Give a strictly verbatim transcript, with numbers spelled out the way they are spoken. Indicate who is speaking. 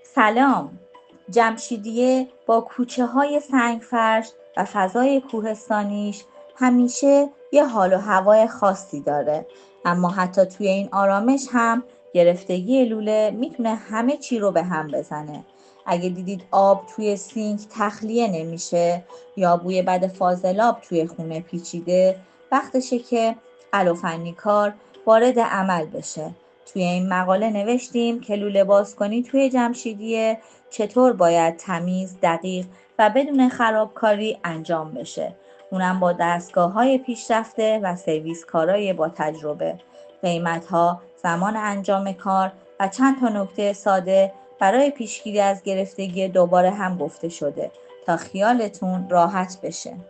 Speaker 1: سلام. جمشیدیه با کوچه های سنگفرش و فضای کوهستانیش همیشه یه حال و هوای خاصی داره، اما حتی توی این آرامش هم گرفتگی لوله میتونه همه چی رو به هم بزنه. اگه دیدید آب توی سینک تخلیه نمیشه یا بوی بد فاضلاب توی خونه پیچیده، وقتشه که الوفنی کار وارد عمل بشه. توی این مقاله نوشتیم که لوله بازکنی توی جمشیدیه چطور باید تمیز، دقیق و بدون خرابکاری انجام بشه. اونم با دستگاه‌های پیشرفته و سرویس کارای با تجربه. قیمت‌ها، زمان انجام کار و چند تا نکته ساده برای پیشگیری از گرفتگی دوباره هم گفته شده تا خیالتون راحت بشه.